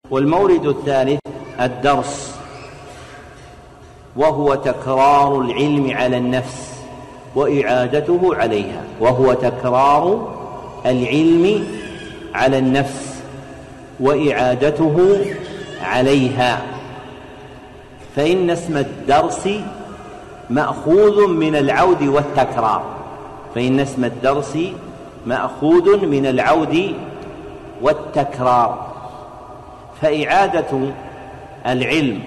والمورد الثالث الدرس، وهو تكرار العلم على النفس وإعادته عليها، وهو تكرار العلم على النفس وإعادته عليها. فإن اسم الدرس مأخوذ من العود والتكرار، فإن اسم الدرس مأخوذ من العود والتكرار. فإعادة العلم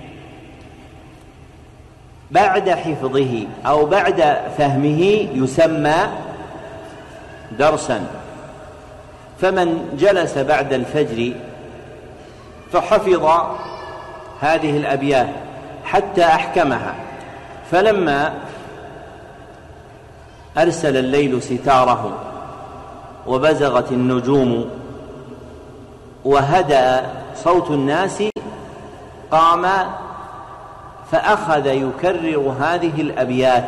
بعد حفظه أو بعد فهمه يسمى درسا. فمن جلس بعد الفجر فحفظ هذه الأبيات حتى أحكمها، فلما أرسل الليل ستاره وبزغت النجوم وهدأ صوت الناس قام فأخذ يكرر هذه الأبيات،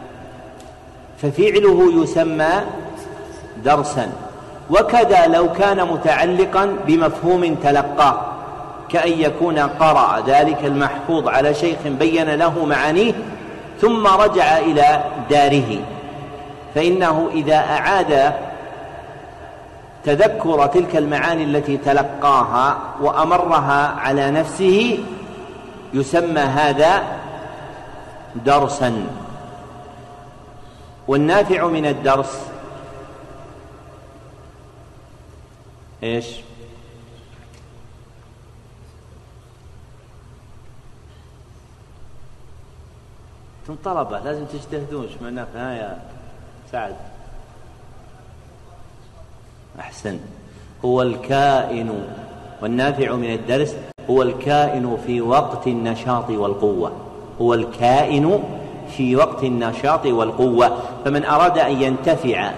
ففعله يسمى درسا. وكذا لو كان متعلقا بمفهوم تلقاه، كأن يكون قرأ ذلك المحفوظ على شيخ بين له معانيه ثم رجع إلى داره، فإنه إذا أعاد تذكر تلك المعاني التي تلقاها وأمرها على نفسه يسمى هذا درسا. والنافع من الدرس إيش؟ انتم طلبة لازم تجتهدون. شو معناه يا سعد؟ أحسن. هو الكائن، والنافع من الدرس هو الكائن في وقت النشاط والقوة، هو الكائن في وقت النشاط والقوة. فمن أراد أن ينتفع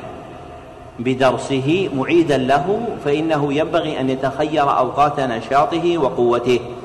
بدرسه معيدا له فإنه ينبغي أن يتخير أوقات نشاطه وقوته.